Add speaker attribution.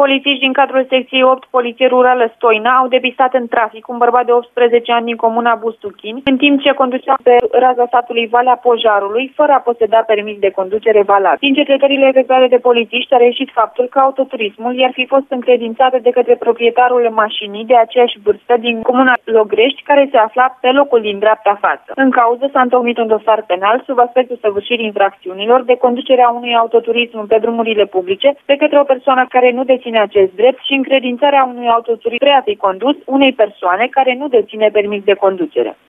Speaker 1: polițiști din cadrul secției 8 Poliție Rurală Stoina au depistat în trafic un bărbat de 18 ani din comuna Bustuchini, în timp ce conducea pe raza satului Valea Pojarului, fără a poseda permis de conducere valabil. Din cercetările efectuate de polițiști a reieșit faptul că autoturismul i-ar fi fost încredințat de către proprietarul mașinii de aceeași vârstă din comuna Logrești, care se afla pe locul din dreapta față. În cauză s-a întocmit un dosar penal sub aspectul săvârșirii infracțiunilor de conducerea unui autoturism pe drumurile publice de către o persoană care nu deține acest drept și încredințarea unui autoturism pre a fi condus unei persoane care nu deține permis de conducere.